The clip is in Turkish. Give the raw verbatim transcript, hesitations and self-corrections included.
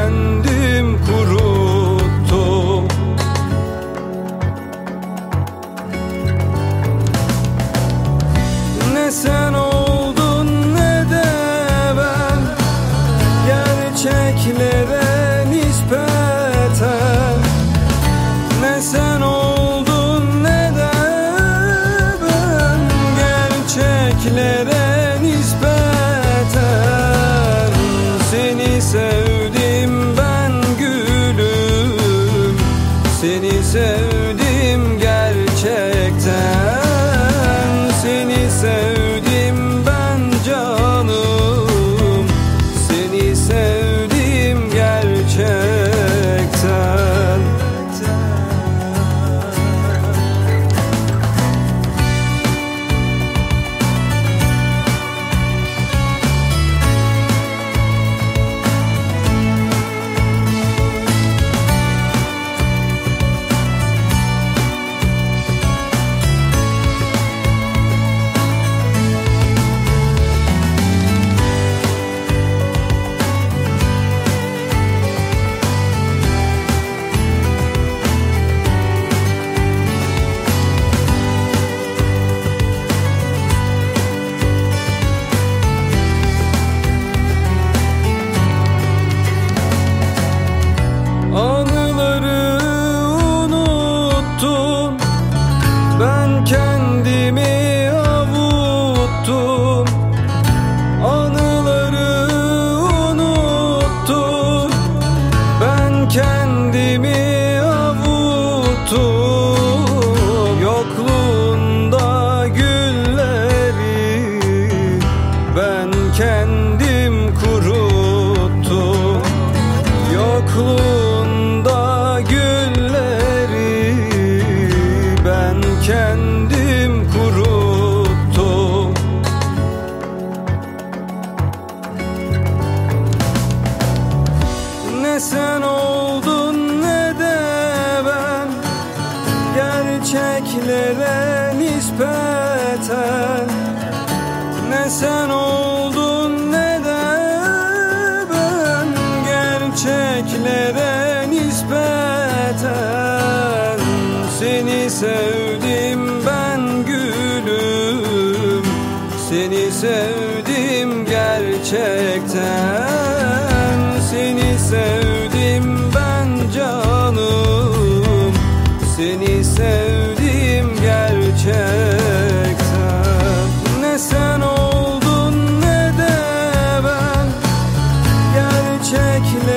kendim kuruttum. Ne sen oldun ne de ben, gerçeklere nispeten. Ne sen oldun ne de ben, gerçeklere nispeten. Seni sevdim ben gülüm, seni sevdim gerçekten. Seni sevdim ben canım, seni sevdim gerçekten. Anıları unuttum, ben kendimi avuttum. Anıları unuttum, ben kendimi avuttum. Yokluğunda gülleri ben kendim kuruttum. Yokluğunda gülleri ben kendim kuruttum. Ne sen oldun ne de ben, gerçeklere nispeten. Ne sen oldun ne de ben, gerçeklere nispeten. Seni sevdim ben gülüm, seni sevdim gerçekten. Seni sevdim ben canım, seni sevdim gerçekten. Ne sen oldun ne de ben, gerçekler